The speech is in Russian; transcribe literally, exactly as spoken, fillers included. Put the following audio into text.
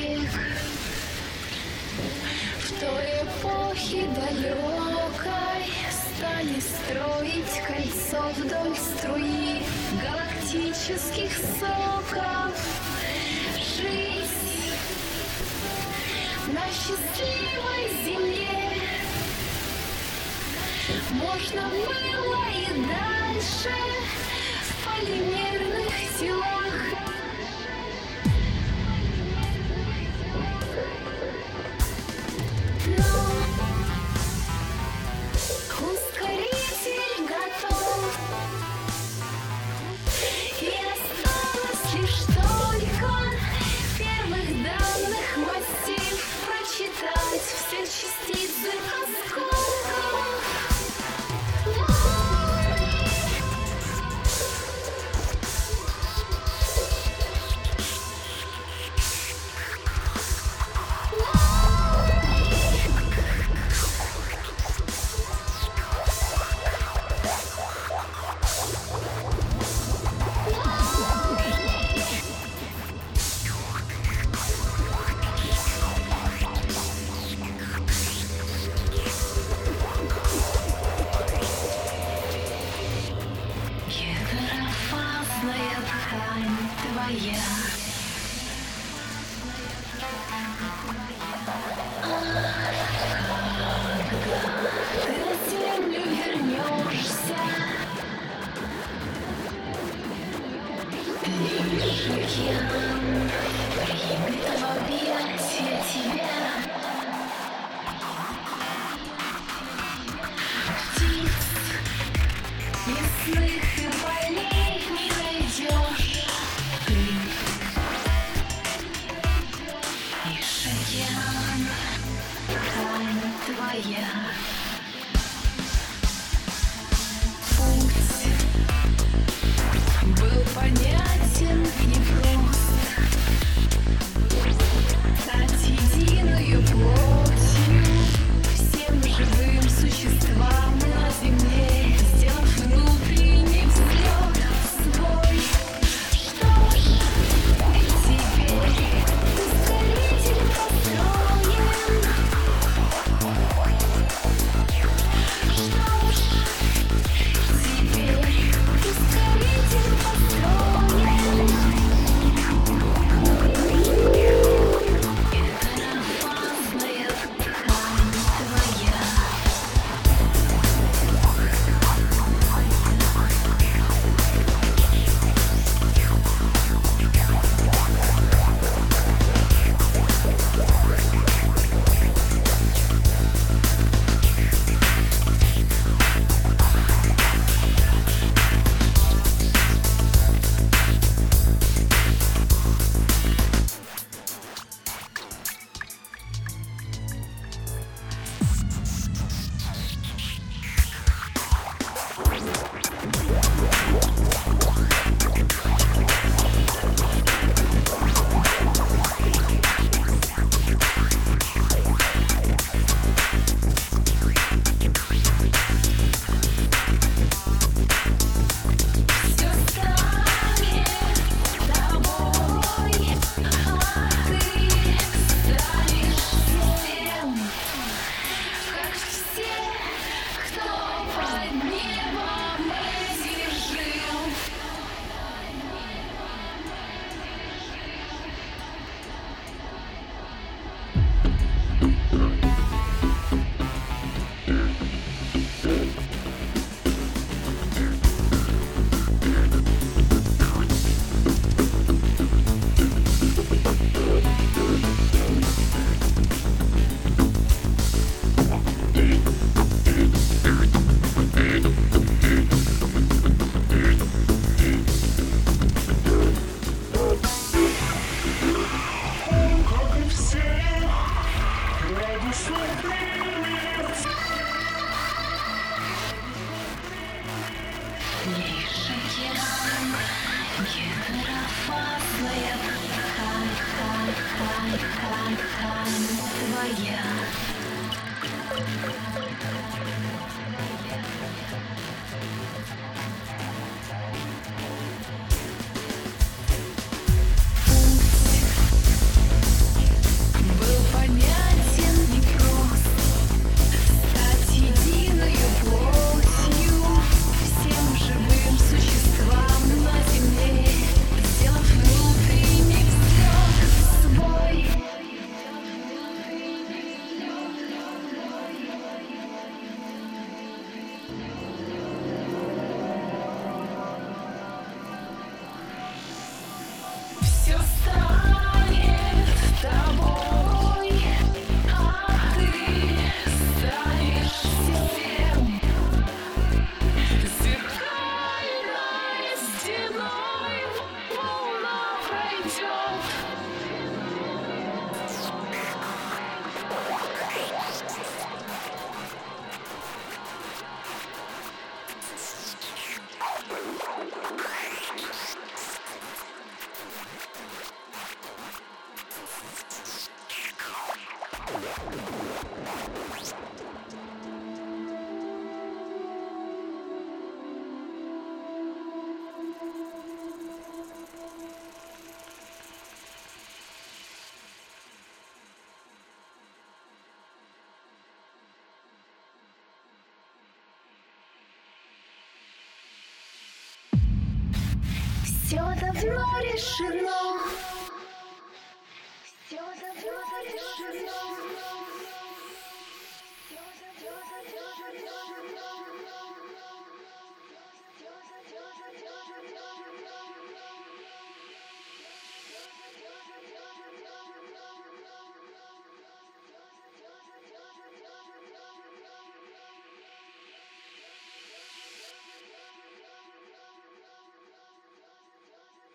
век. В той эпохе далекой стали строить кольцо вдоль струи галактических соков. Жизнь на счастливой земле можно было и дальше в полимерных телах. Но ускоритель готов, и осталось лишь только первых данных массив прочитать все частицы осколков. Гетерофазная ткань твоя. Ты на землю вернешься, лишь океан примет в объятия тебя. Птиц лесных и полей не найдешь ты, лишь океан ткань твоя. Путь был понятен и прост, стать единую плотью всем живым существам на земле, сделав внутренний взлет свой. Что ж, теперь ускоритель построен. Что ж, теперь ускоритель построен. Гетерофазная ткань твоя. Всё станет тобой, а ты станешь всем, как все, кто под небом этим жил. Как и все, радостно примет. Лишь океан, гетерофазная ткань, ткань, ткань, ткань, ткань твоя. Путь Все давно решено. Все давно решено.